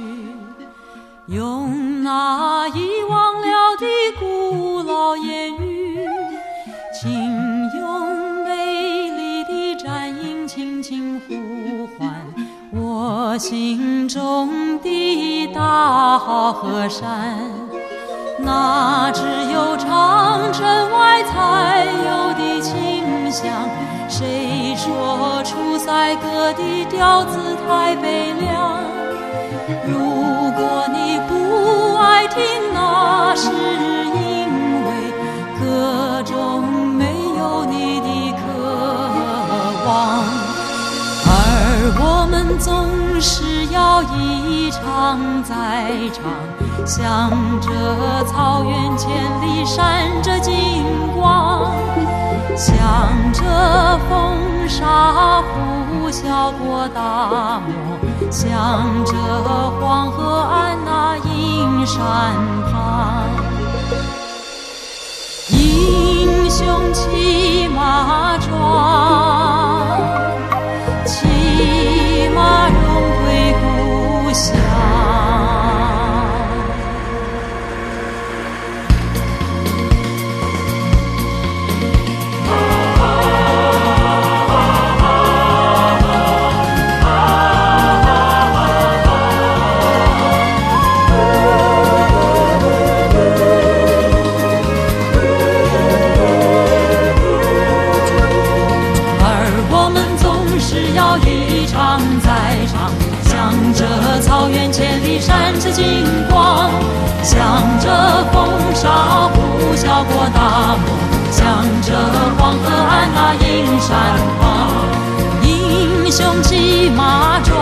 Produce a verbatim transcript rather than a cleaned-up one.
用那遗忘了的古老言语，请用美丽的战音轻轻呼唤我心中的大河山。那只有长城外才有的清香，谁说出塞歌的调子太悲凉？如果你不爱听，那是因为歌中没有你的渴望。而我们总是要一场再场，向着草原千里闪着金光，向着风沙呼啸过大漠，向着黄河岸那阴山旁。英雄骑马壮，骑马荣归故乡。向着草原千里闪着金光，向着风沙呼啸过大漠，向着黄河岸那阴山旁。英雄骑马壮，